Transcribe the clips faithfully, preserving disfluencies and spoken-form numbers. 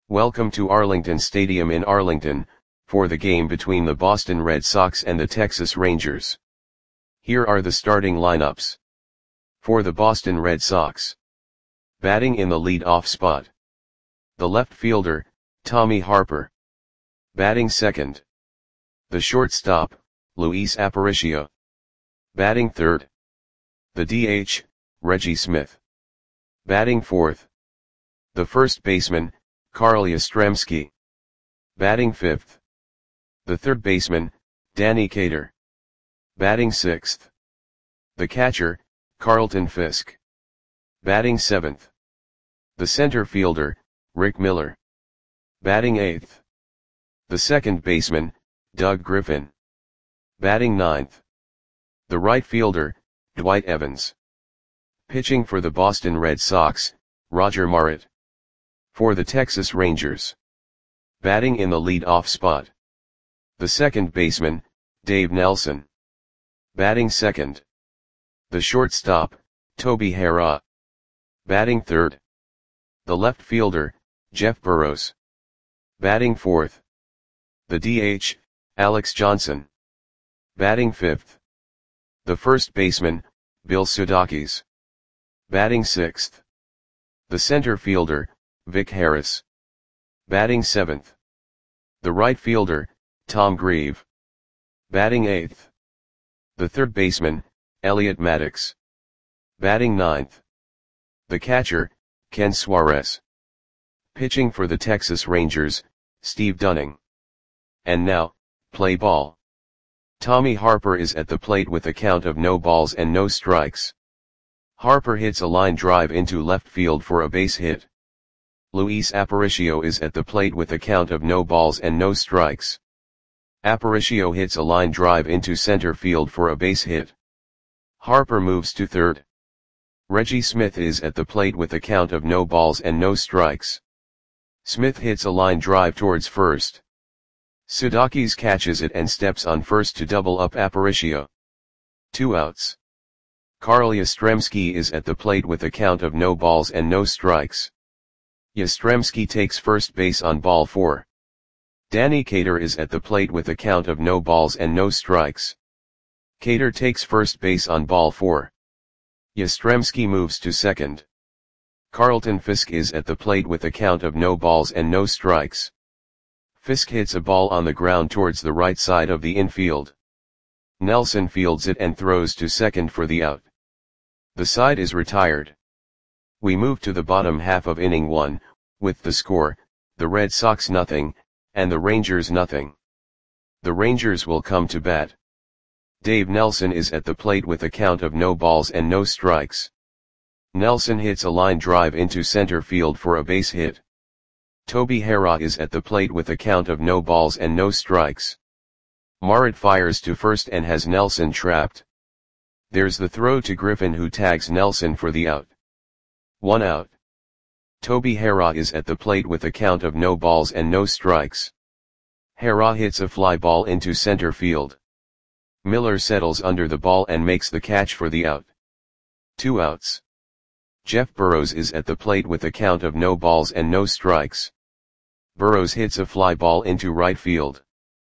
Welcome to Arlington Stadium in Arlington, for the game between the Boston Red Sox and the Texas Rangers. Here are the starting lineups. For the Boston Red Sox. Batting in the lead-off spot. The left fielder, Tommy Harper. Batting second. The shortstop, Luis Aparicio. Batting third. The D H, Reggie Smith. Batting fourth. The first baseman, Carl Yastrzemski. Batting fifth. The third baseman, Danny Cater. Batting sixth. The catcher, Carlton Fisk. Batting seventh. The center fielder, Rick Miller. Batting eighth. The second baseman, Doug Griffin. Batting ninth. The right fielder, Dwight Evans. Pitching for the Boston Red Sox, Roger Marit. For the Texas Rangers. Batting in the lead-off spot. The second baseman, Dave Nelson. Batting second. The shortstop, Toby Harrah. Batting third. The left fielder, Jeff Burroughs. Batting fourth. The D H, Alex Johnson. Batting fifth. The first baseman, Bill Sudakis. Batting sixth. The center fielder, Vic Harris. Batting seventh. The right fielder, Tom Grieve. Batting eighth. The third baseman, Elliot Maddox. Batting ninth. The catcher, Ken Suarez. Pitching for the Texas Rangers, Steve Dunning. And now, play ball. Tommy Harper is at the plate with a count of no balls and no strikes. Harper hits a line drive into left field for a base hit. Luis Aparicio is at the plate with a count of no balls and no strikes. Aparicio hits a line drive into center field for a base hit. Harper moves to third. Reggie Smith is at the plate with a count of no balls and no strikes. Smith hits a line drive towards first. Sudakis catches it and steps on first to double up Aparicio. Two outs. Carl Yastrzemski is at the plate with a count of no balls and no strikes. Yastrzemski takes first base on ball four. Danny Cater is at the plate with a count of no balls and no strikes. Cater takes first base on ball four. Yastrzemski moves to second. Carlton Fisk is at the plate with a count of no balls and no strikes. Fisk hits a ball on the ground towards the right side of the infield. Nelson fields it and throws to second for the out. The side is retired. We move to the bottom half of inning one, with the score, the Red Sox nothing, and the Rangers nothing. The Rangers will come to bat. Dave Nelson is at the plate with a count of no balls and no strikes. Nelson hits a line drive into center field for a base hit. Toby Harrah is at the plate with a count of no balls and no strikes. Marit fires to first and has Nelson trapped. There's the throw to Griffin, who tags Nelson for the out. One out. Toby Harrah is at the plate with a count of no balls and no strikes. Harrah hits a fly ball into center field. Miller settles under the ball and makes the catch for the out. Two outs. Jeff Burroughs is at the plate with a count of no balls and no strikes. Burroughs hits a fly ball into right field.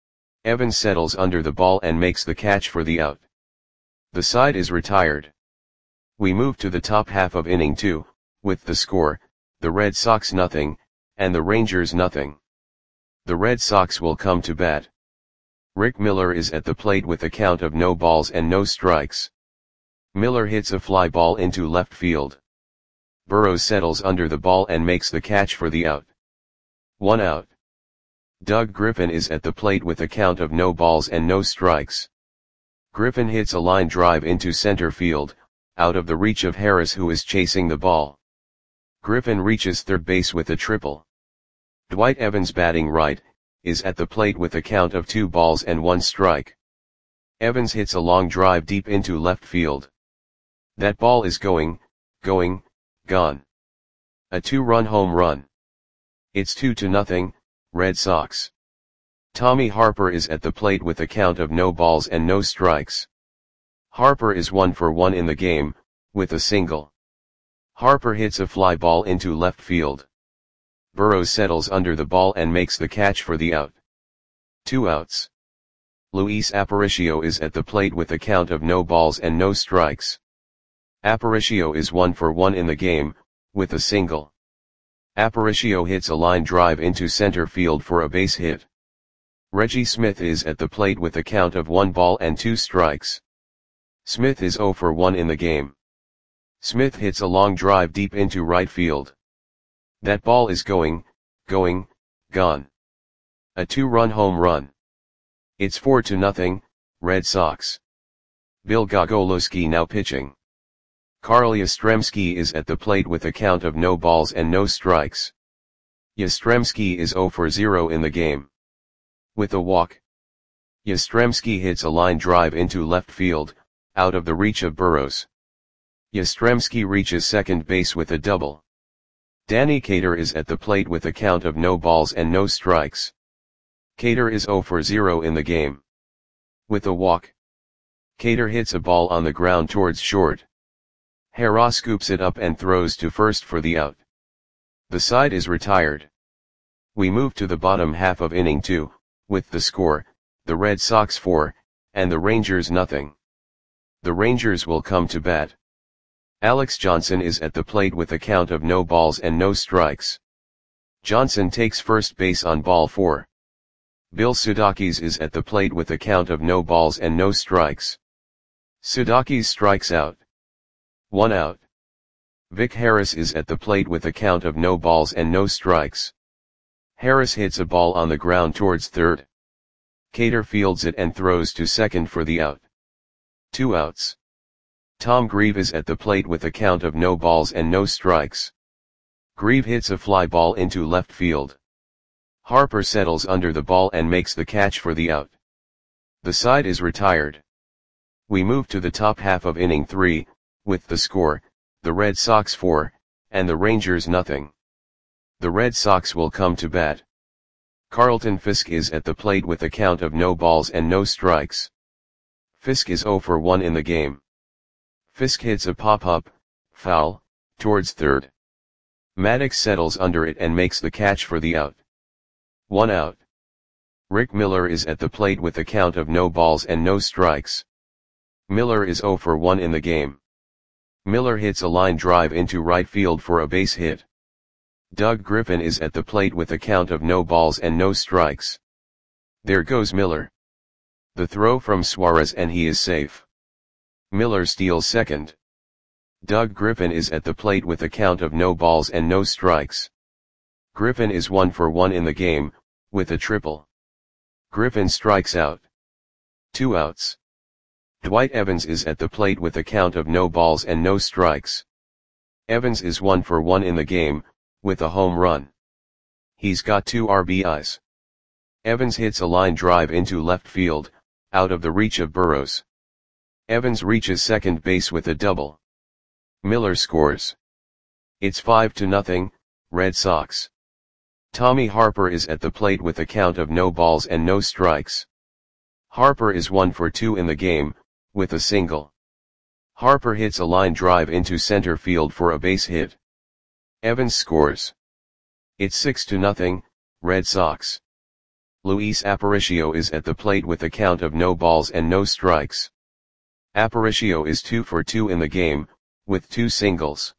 Evans settles under the ball and makes the catch for the out. The side is retired. We move to the top half of inning two, with the score, the Red Sox nothing, and the Rangers nothing. The Red Sox will come to bat. Rick Miller is at the plate with a count of no balls and no strikes. Miller hits a fly ball into left field. Burroughs settles under the ball and makes the catch for the out. One out. Doug Griffin is at the plate with a count of no balls and no strikes. Griffin hits a line drive into center field, out of the reach of Harris, who is chasing the ball. Griffin reaches third base with a triple. Dwight Evans, batting right, is at the plate with a count of two balls and one strike. Evans hits a long drive deep into left field. That ball is going, going, gone. A two-run home run. It's two to nothing, Red Sox. Tommy Harper is at the plate with a count of no balls and no strikes. Harper is one for one in the game, with a single. Harper hits a fly ball into left field. Burrows settles under the ball and makes the catch for the out. Two outs. Luis Aparicio is at the plate with a count of no balls and no strikes. Aparicio is one for one in the game, with a single. Aparicio hits a line drive into center field for a base hit. Reggie Smith is at the plate with a count of one ball and two strikes. Smith is zero for one in the game. Smith hits a long drive deep into right field. That ball is going, going, gone. A two-run home run. It's four to nothing, Red Sox. Bill Gogolowski now pitching. Carl Yastrzemski is at the plate with a count of no balls and no strikes. Yastrzemski is zero for zero in the game. With a walk. Yastrzemski hits a line drive into left field, out of the reach of Burrows. Yastrzemski reaches second base with a double. Danny Cater is at the plate with a count of no balls and no strikes. Cater is zero for zero in the game. With a walk. Cater hits a ball on the ground towards short. Hera scoops it up and throws to first for the out. The side is retired. We move to the bottom half of inning two, with the score, the Red Sox four, and the Rangers nothing. The Rangers will come to bat. Alex Johnson is at the plate with a count of no balls and no strikes. Johnson takes first base on ball four. Bill Sudakis is at the plate with a count of no balls and no strikes. Sudakis strikes out. One out. Vic Harris is at the plate with a count of no balls and no strikes. Harris hits a ball on the ground towards third. Cater fields it and throws to second for the out. Two outs. Tom Grieve is at the plate with a count of no balls and no strikes. Grieve hits a fly ball into left field. Harper settles under the ball and makes the catch for the out. The side is retired. We move to the top half of inning three, with the score, the Red Sox four, and the Rangers nothing. The Red Sox will come to bat. Carlton Fisk is at the plate with a count of no balls and no strikes. Fisk is zero for one in the game. Fisk hits a pop-up, foul, towards third. Maddox settles under it and makes the catch for the out. One out. Rick Miller is at the plate with a count of no balls and no strikes. Miller is zero for one in the game. Miller hits a line drive into right field for a base hit. Doug Griffin is at the plate with a count of no balls and no strikes. There goes Miller. The throw from Suarez and he is safe. Miller steals second. Doug Griffin is at the plate with a count of no balls and no strikes. Griffin is one for one in the game, with a triple. Griffin strikes out. Two outs. Dwight Evans is at the plate with a count of no balls and no strikes. Evans is one for one in the game, with a home run. He's got two R B Is. Evans hits a line drive into left field, out of the reach of Burrows. Evans reaches second base with a double. Miller scores. It's five to nothing, Red Sox. Tommy Harper is at the plate with a count of no balls and no strikes. Harper is one for two in the game, with a single. Harper hits a line drive into center field for a base hit. Evans scores. It's six to nothing, Red Sox. Luis Aparicio is at the plate with a count of no balls and no strikes. Aparicio is two for two in the game, with two singles.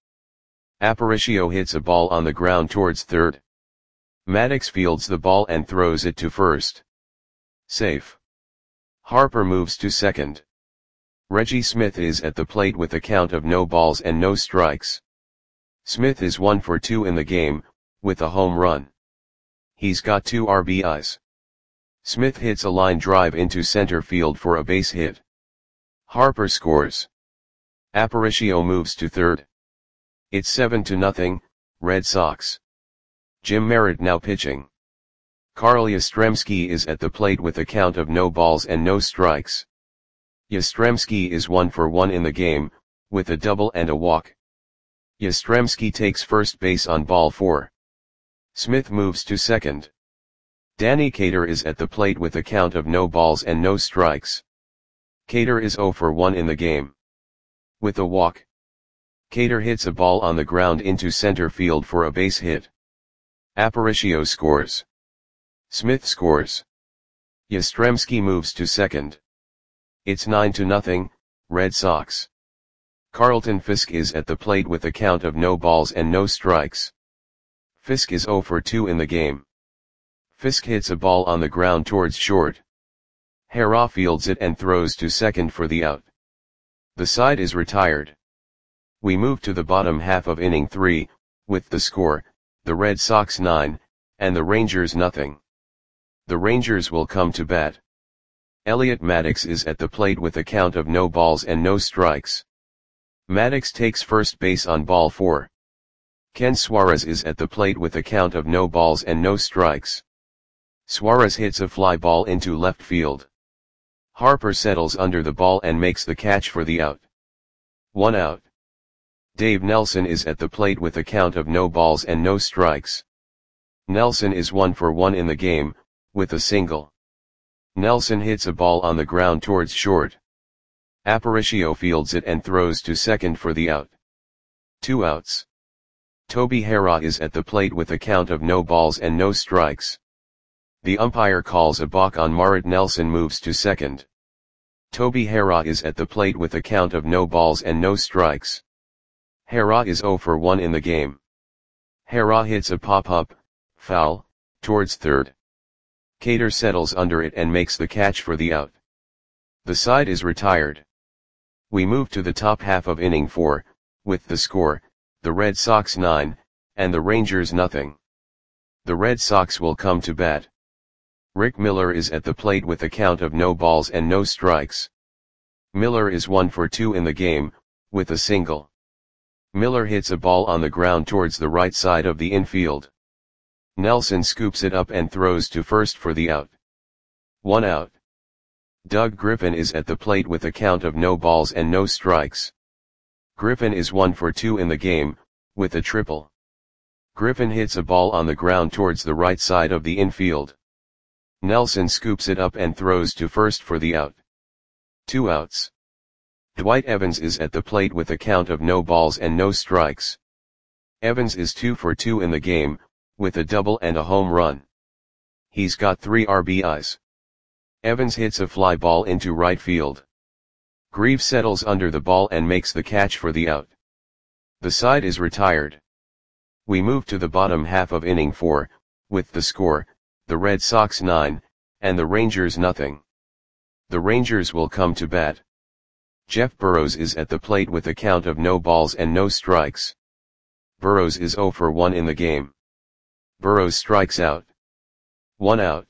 Aparicio hits a ball on the ground towards third. Maddox fields the ball and throws it to first. Safe. Harper moves to second. Reggie Smith is at the plate with a count of no balls and no strikes. Smith is one for two in the game, with a home run. He's got two R B Is. Smith hits a line drive into center field for a base hit. Harper scores. Aparicio moves to third. It's seven to nothing, Red Sox. Jim Merritt now pitching. Carl Yastrzemski is at the plate with a count of no balls and no strikes. Yastrzemski is one for one in the game, with a double and a walk. Yastrzemski takes first base on ball four. Smith moves to second. Danny Cater is at the plate with a count of no balls and no strikes. Cater is zero for one in the game. With a walk. Cater hits a ball on the ground into center field for a base hit. Aparicio scores. Smith scores. Yastrzemski moves to second. It's nine to nothing, Red Sox. Carlton Fisk is at the plate with a count of no balls and no strikes. Fisk is zero for two in the game. Fisk hits a ball on the ground towards short. Hera fields it and throws to second for the out. The side is retired. We move to the bottom half of inning three, with the score, the Red Sox nine, and the Rangers nothing. The Rangers will come to bat. Elliot Maddox is at the plate with a count of no balls and no strikes. Maddox takes first base on ball four. Ken Suarez is at the plate with a count of no balls and no strikes. Suarez hits a fly ball into left field. Harper settles under the ball and makes the catch for the out. One out. Dave Nelson is at the plate with a count of no balls and no strikes. Nelson is one for one in the game, with a single. Nelson hits a ball on the ground towards short. Aparicio fields it and throws to second for the out. Two outs. Toby Hera is at the plate with a count of no balls and no strikes. The umpire calls a balk on Marit Nelson moves to second. Toby Hera is at the plate with a count of no balls and no strikes. Hera is zero for one in the game. Hera hits a pop-up, foul, towards third. Cater settles under it and makes the catch for the out. The side is retired. We move to the top half of inning four, with the score, the Red Sox nine, and the Rangers nothing. The Red Sox will come to bat. Rick Miller is at the plate with a count of no balls and no strikes. Miller is one for two in the game, with a single. Miller hits a ball on the ground towards the right side of the infield. Nelson scoops it up and throws to first for the out. One out. Doug Griffin is at the plate with a count of no balls and no strikes. Griffin is one for two in the game, with a triple. Griffin hits a ball on the ground towards the right side of the infield. Nelson scoops it up and throws to first for the out. Two outs. Dwight Evans is at the plate with a count of no balls and no strikes. Evans is two for two in the game, with a double and a home run. He's got three R B Is. Evans hits a fly ball into right field. Greaves settles under the ball and makes the catch for the out. The side is retired. We move to the bottom half of inning four, with the score, the Red Sox nine, and the Rangers nothing. The Rangers will come to bat. Jeff Burrows is at the plate with a count of no balls and no strikes. Burrows is zero for one in the game. Burrows strikes out. One out.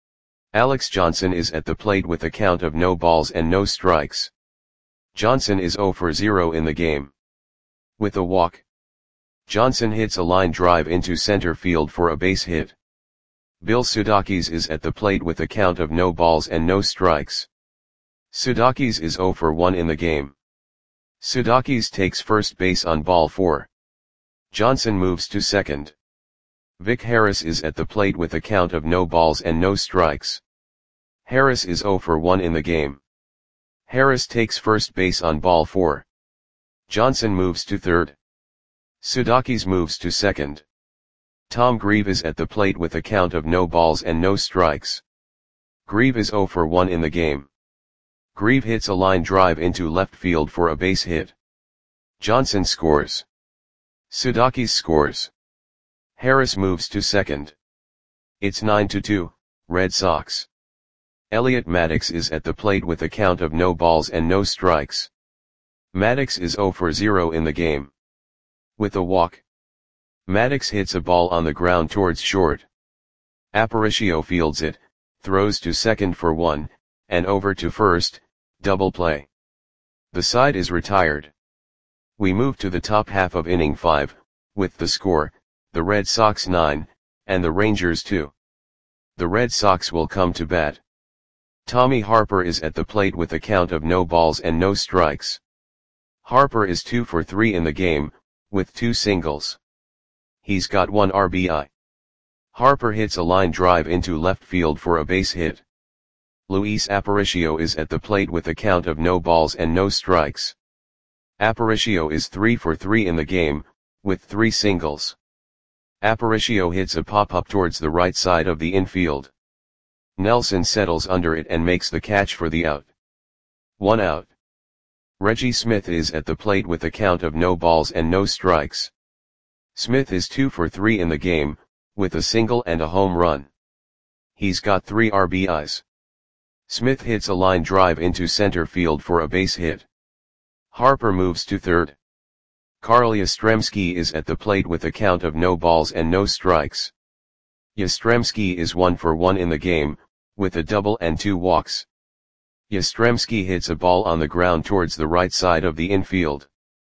Alex Johnson is at the plate with a count of no balls and no strikes. Johnson is zero for zero in the game. With a walk. Johnson hits a line drive into center field for a base hit. Bill Sudakis is at the plate with a count of no balls and no strikes. Sudakis is zero for one in the game. Sudakis takes first base on ball four. Johnson moves to second. Vic Harris is at the plate with a count of no balls and no strikes. Harris is zero for one in the game. Harris takes first base on ball four. Johnson moves to third. Sudakis moves to second. Tom Grieve is at the plate with a count of no balls and no strikes. Grieve is zero for one in the game. Grieve hits a line drive into left field for a base hit. Johnson scores. Sudakis scores. Harris moves to second. It's nine to two, Red Sox. Elliot Maddox is at the plate with a count of no balls and no strikes. Maddox is zero for zero in the game. With a walk. Maddox hits a ball on the ground towards short. Aparicio fields it, throws to second for one, and over to first, double play. The side is retired. We move to the top half of inning five, with the score, the Red Sox nine, and the Rangers two. The Red Sox will come to bat. Tommy Harper is at the plate with a count of no balls and no strikes. Harper is two for three in the game, with two singles. He's got one R B I. Harper hits a line drive into left field for a base hit. Luis Aparicio is at the plate with a count of no balls and no strikes. Aparicio is three for three in the game, with three singles. Aparicio hits a pop-up towards the right side of the infield. Nelson settles under it and makes the catch for the out. One out. Reggie Smith is at the plate with a count of no balls and no strikes. Smith is two for three in the game, with a single and a home run. He's got three R B Is. Smith hits a line drive into center field for a base hit. Harper moves to third. Carl Yastrzemski is at the plate with a count of no balls and no strikes. Yastrzemski is one for one in the game, with a double and two walks. Yastrzemski hits a ball on the ground towards the right side of the infield.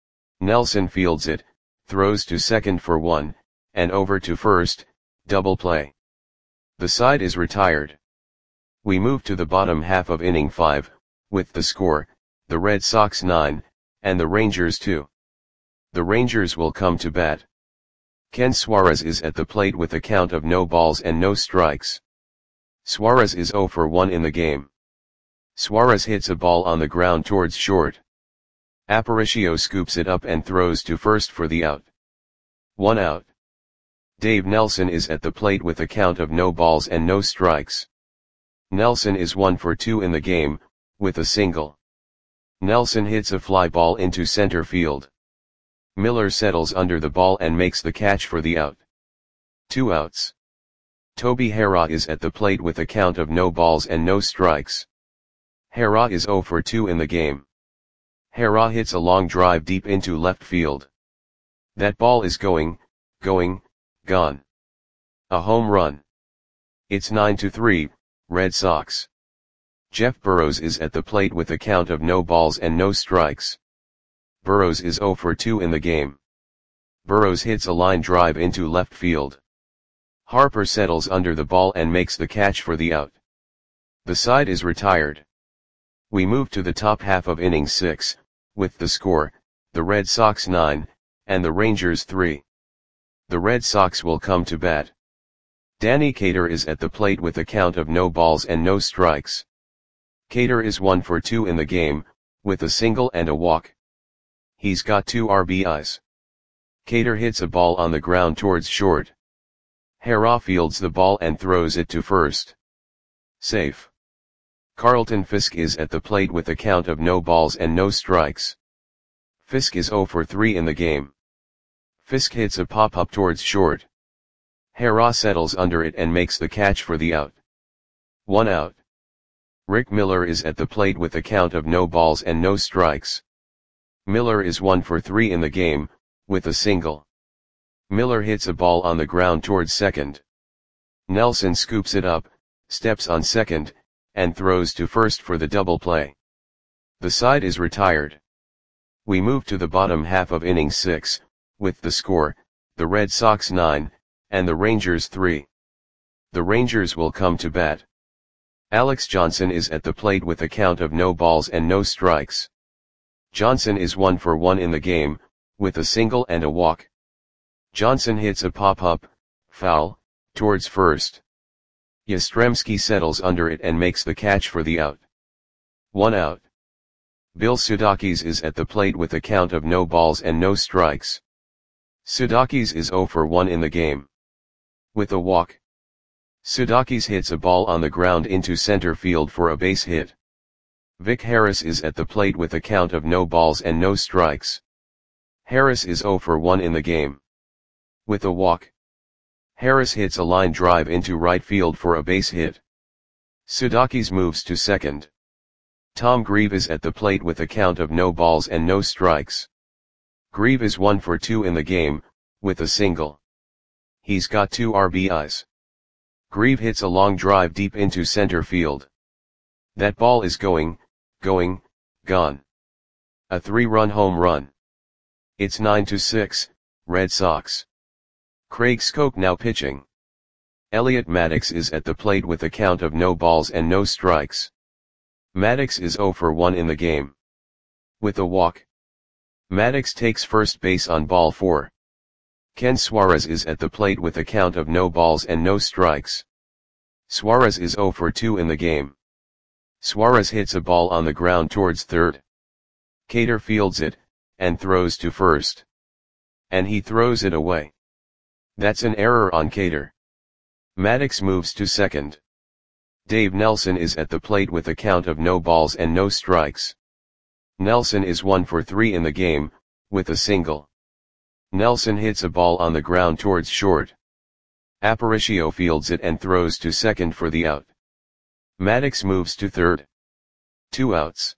Nelson fields it, throws to second for one, and over to first, double play. The side is retired. We move to the bottom half of inning five, with the score, the Red Sox nine, and the Rangers two. The Rangers will come to bat. Ken Suarez is at the plate with a count of no balls and no strikes. Suarez is zero for one in the game. Suarez hits a ball on the ground towards short. Aparicio scoops it up and throws to first for the out. One out. Dave Nelson is at the plate with a count of no balls and no strikes. Nelson is one for two in the game, with a single. Nelson hits a fly ball into center field. Miller settles under the ball and makes the catch for the out. Two outs. Toby Harrah is at the plate with a count of no balls and no strikes. Harrah is zero for two in the game. Harrah hits a long drive deep into left field. That ball is going, going, gone. A home run. It's nine to three, Red Sox. Jeff Burrows is at the plate with a count of no balls and no strikes. Burrows is zero for two in the game. Burrows hits a line drive into left field. Harper settles under the ball and makes the catch for the out. The side is retired. We move to the top half of inning six, with the score, the Red Sox nine, and the Rangers three. The Red Sox will come to bat. Danny Cater is at the plate with a count of no balls and no strikes. Cater is one for two in the game, with a single and a walk. He's got two R B Is. Cater hits a ball on the ground towards short. Harrah fields the ball and throws it to first. Safe. Carlton Fisk is at the plate with a count of no balls and no strikes. Fisk is zero for three in the game. Fisk hits a pop-up towards short. Harrah settles under it and makes the catch for the out. One out. Rick Miller is at the plate with a count of no balls and no strikes. Miller is one for three in the game, with a single. Miller hits a ball on the ground towards second. Nelson scoops it up, steps on second, and throws to first for the double play. The side is retired. We move to the bottom half of inning six, with the score, the Red Sox nine, and the Rangers three. The Rangers will come to bat. Alex Johnson is at the plate with a count of no balls and no strikes. Johnson is one for one in the game, with a single and a walk. Johnson hits a pop-up, foul, towards first. Yastrzemski settles under it and makes the catch for the out. One out. Bill Sudakis is at the plate with a count of no balls and no strikes. Sudakis is zero for one in the game. With a walk. Sudakis hits a ball on the ground into center field for a base hit. Vic Harris is at the plate with a count of no balls and no strikes. Harris is zero for one in the game. With a walk. Harris hits a line drive into right field for a base hit. Sudakis moves to second. Tom Grieve is at the plate with a count of no balls and no strikes. Grieve is one for two in the game, with a single. He's got two R B Is. Grieve hits a long drive deep into center field. That ball is going, going, gone. A three-run home run. It's nine to six, Red Sox. Craig Skoke now pitching. Elliot Maddox is at the plate with a count of no balls and no strikes. Maddox is zero for one in the game. With a walk. Maddox takes first base on ball four. Ken Suarez is at the plate with a count of no balls and no strikes. Suarez is zero for two in the game. Suarez hits a ball on the ground towards third. Cater fields it, and throws to first. And he throws it away. That's an error on Cater. Maddox moves to second. Dave Nelson is at the plate with a count of no balls and no strikes. Nelson is one for three in the game, with a single. Nelson hits a ball on the ground towards short. Aparicio fields it and throws to second for the out. Maddox moves to third. Two outs.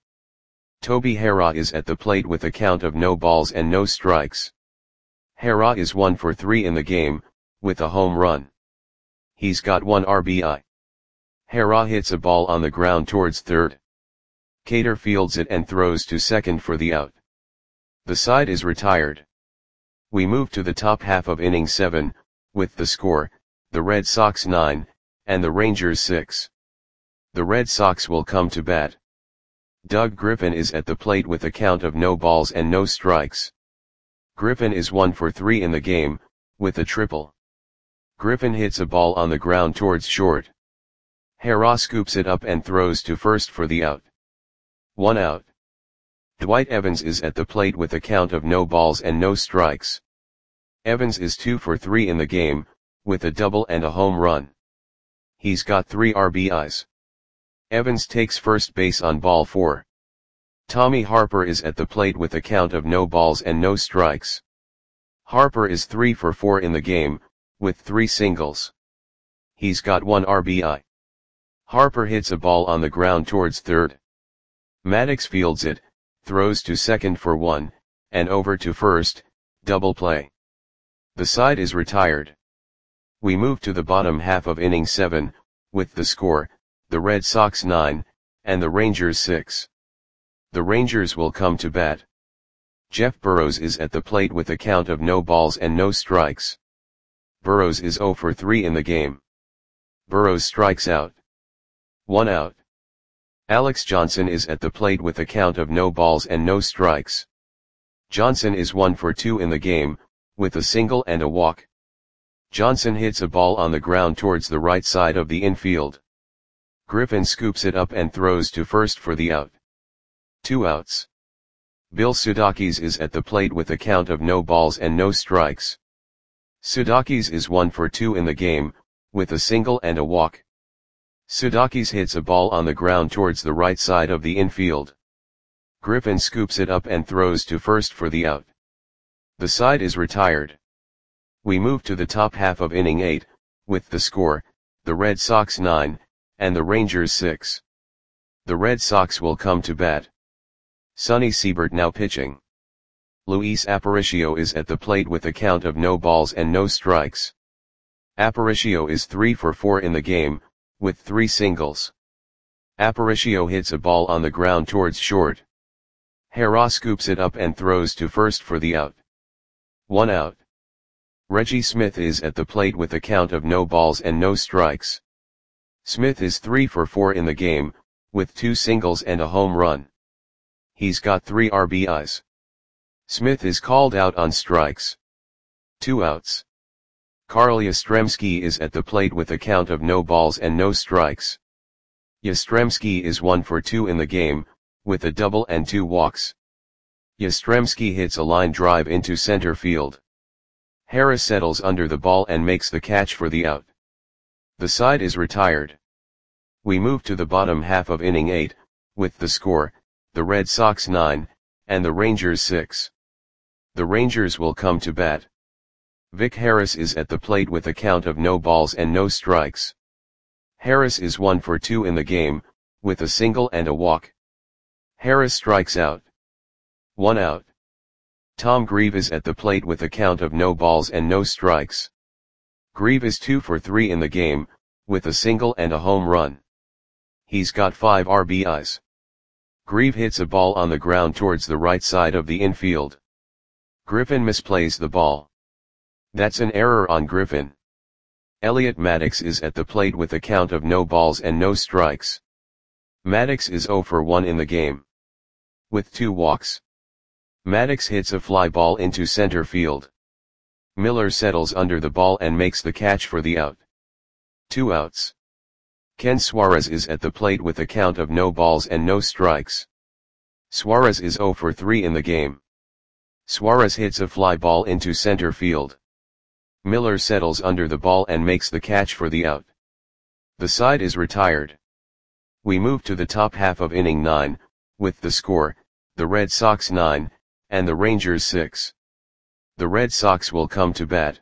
Toby Harrah is at the plate with a count of no balls and no strikes. Harrah is one for three in the game, with a home run. He's got one R B I. Harrah hits a ball on the ground towards third. Cater fields it and throws to second for the out. The side is retired. We move to the top half of inning seven, with the score, the Red Sox nine, and the Rangers six. The Red Sox will come to bat. Doug Griffin is at the plate with a count of no balls and no strikes. Griffin is one for three in the game, with a triple. Griffin hits a ball on the ground towards short. Harrah scoops it up and throws to first for the out. One out. Dwight Evans is at the plate with a count of no balls and no strikes. Evans is two for three in the game, with a double and a home run. He's got three R B Is. Evans takes first base on ball four. Tommy Harper is at the plate with a count of no balls and no strikes. Harper is three for four in the game, with three singles. He's got one R B I. Harper hits a ball on the ground towards third. Maddox fields it, throws to second for one, and over to first, double play. The side is retired. We move to the bottom half of inning seven, with the score, the Red Sox nine, and the Rangers six. The Rangers will come to bat. Jeff Burrows is at the plate with a count of no balls and no strikes. Burrows is zero for three in the game. Burrows strikes out. One out. Alex Johnson is at the plate with a count of no balls and no strikes. Johnson is one for two in the game, with a single and a walk. Johnson hits a ball on the ground towards the right side of the infield. Griffin scoops it up and throws to first for the out. Two outs. Bill Sudakis is at the plate with a count of no balls and no strikes. Sudakis is one for two in the game, with a single and a walk. Sudakis hits a ball on the ground towards the right side of the infield. Griffin scoops it up and throws to first for the out. The side is retired. We move to the top half of inning eight, with the score, the Red Sox nine, and the Rangers six. The Red Sox will come to bat. Sonny Siebert now pitching. Luis Aparicio is at the plate with a count of no balls and no strikes. Aparicio is three for four in the game, with three singles. Aparicio hits a ball on the ground towards short. Harrah scoops it up and throws to first for the out. One out. Reggie Smith is at the plate with a count of no balls and no strikes. Smith is three for four in the game, with two singles and a home run. He's got three R B Is. Smith is called out on strikes. Two outs. Carl Yastrzemski is at the plate with a count of no balls and no strikes. Yastrzemski is one for two in the game, with a double and two walks. Yastrzemski hits a line drive into center field. Harris settles under the ball and makes the catch for the out. The side is retired. We move to the bottom half of inning eight, with the score, the Red Sox nine, and the Rangers six. The Rangers will come to bat. Vic Harris is at the plate with a count of no balls and no strikes. Harris is one for two in the game, with a single and a walk. Harris strikes out. One out. Tom Grieve is at the plate with a count of no balls and no strikes. Grieve is two for three in the game, with a single and a home run. He's got five R B Is. Grieve hits a ball on the ground towards the right side of the infield. Griffin misplays the ball. That's an error on Griffin. Elliot Maddox is at the plate with a count of no balls and no strikes. Maddox is zero for one in the game, with two walks. Maddox hits a fly ball into center field. Miller settles under the ball and makes the catch for the out. Two outs. Ken Suarez is at the plate with a count of no balls and no strikes. Suarez is zero for three in the game. Suarez hits a fly ball into center field. Miller settles under the ball and makes the catch for the out. The side is retired. We move to the top half of inning nine, with the score, the Red Sox nine, and the Rangers six. The Red Sox will come to bat.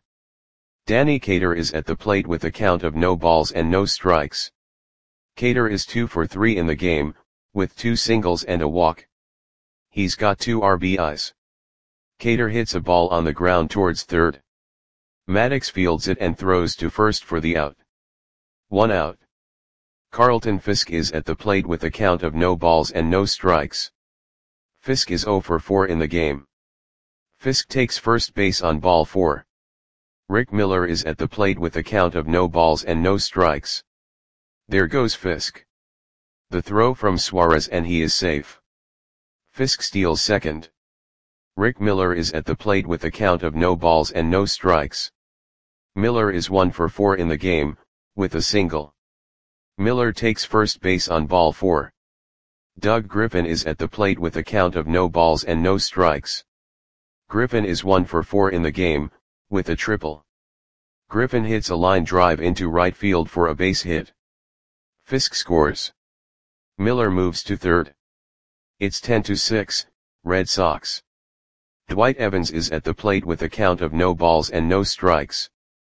Danny Cater is at the plate with a count of no balls and no strikes. Cater is two for three in the game, with two singles and a walk. He's got two R B Is. Cater hits a ball on the ground towards third. Maddox fields it and throws to first for the out. One out. Carlton Fisk is at the plate with a count of no balls and no strikes. Fisk is zero for four in the game. Fisk takes first base on ball four. Rick Miller is at the plate with a count of no balls and no strikes. There goes Fisk. The throw from Suarez and he is safe. Fisk steals second. Rick Miller is at the plate with a count of no balls and no strikes. Miller is one for four in the game, with a single. Miller takes first base on ball four. Doug Griffin is at the plate with a count of no balls and no strikes. Griffin is one for four in the game, with a triple. Griffin hits a line drive into right field for a base hit. Fisk scores. Miller moves to third. It's ten to six, Red Sox. Dwight Evans is at the plate with a count of no balls and no strikes.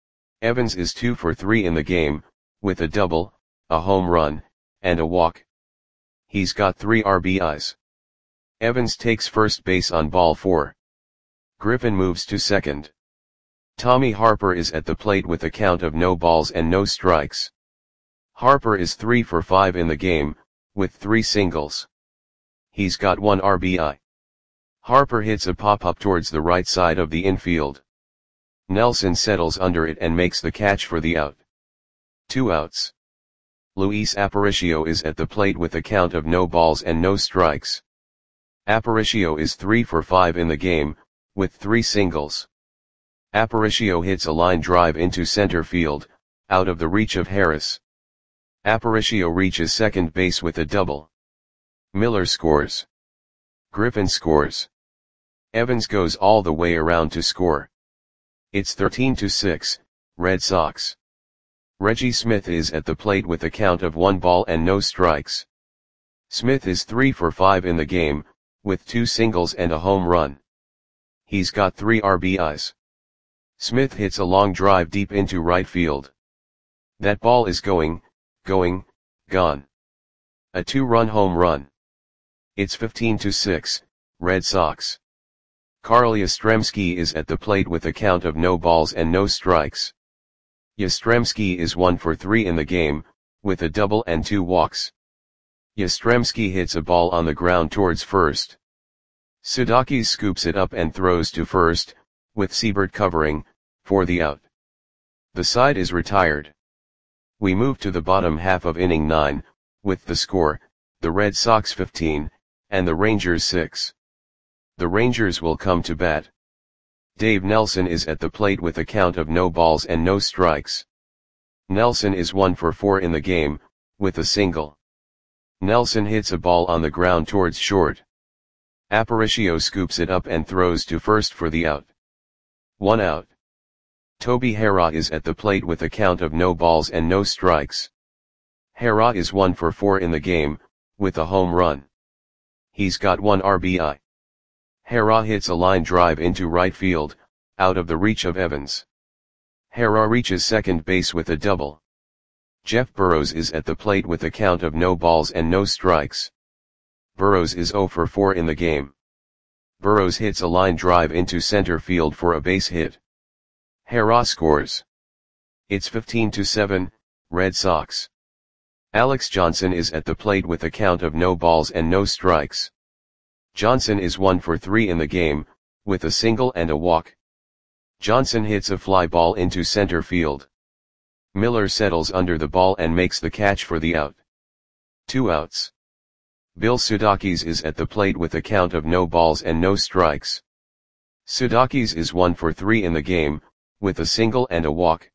Evans is two for three in the game, with a double, a home run, and a walk. He's got three R B Is. Evans takes first base on ball four. Griffin moves to second. Tommy Harper is at the plate with a count of no balls and no strikes. Harper is three for five in the game, with three singles. He's got one R B I. Harper hits a pop-up towards the right side of the infield. Nelson settles under it and makes the catch for the out. Two outs. Luis Aparicio is at the plate with a count of no balls and no strikes. Aparicio is three for five in the game, with three singles. Aparicio hits a line drive into center field, out of the reach of Harris. Aparicio reaches second base with a double. Miller scores. Griffin scores. Evans goes all the way around to score. It's thirteen to six, Red Sox. Reggie Smith is at the plate with a count of one ball and no strikes. Smith is three for five in the game, with two singles and a home run. He's got three R B Is. Smith hits a long drive deep into right field. That ball is going, going, gone. A two-run home run. It's fifteen to six, Red Sox. Carl Yastrzemski is at the plate with a count of no balls and no strikes. Yastrzemski is one for three in the game, with a double and two walks. Yastrzemski hits a ball on the ground towards first. Sudakis scoops it up and throws to first, with Siebert covering, for the out. The side is retired. We move to the bottom half of inning nine, with the score, the Red Sox fifteen, and the Rangers six. The Rangers will come to bat. Dave Nelson is at the plate with a count of no balls and no strikes. Nelson is one for four in the game, with a single. Nelson hits a ball on the ground towards short. Aparicio scoops it up and throws to first for the out. One out. Toby Harrah is at the plate with a count of no balls and no strikes. Harrah is one for four in the game, with a home run. He's got one R B I. Harrah hits a line drive into right field, out of the reach of Evans. Harrah reaches second base with a double. Jeff Burrows is at the plate with a count of no balls and no strikes. Burrows is zero for four in the game. Burrows hits a line drive into center field for a base hit. Harrah scores. It's fifteen to seven, Red Sox. Alex Johnson is at the plate with a count of no balls and no strikes. Johnson is one for three in the game, with a single and a walk. Johnson hits a fly ball into center field. Miller settles under the ball and makes the catch for the out. Two outs. Bill Sudakis is at the plate with a count of no balls and no strikes. Sudakis is one for three in the game, with a single and a walk.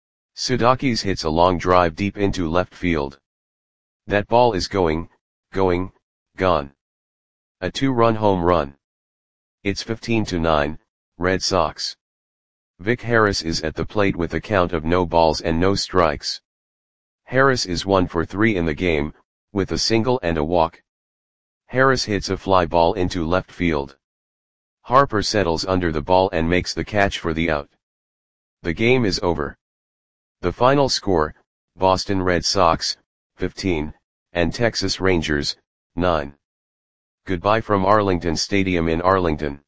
Sudakis hits a long drive deep into left field. That ball is going, going, gone. A two-run home run. It's fifteen to nine, Red Sox. Vic Harris is at the plate with a count of no balls and no strikes. Harris is one for three in the game, with a single and a walk. Harris hits a fly ball into left field. Harper settles under the ball and makes the catch for the out. The game is over. The final score, Boston Red Sox, fifteen, and Texas Rangers, nine. Goodbye from Arlington Stadium in Arlington.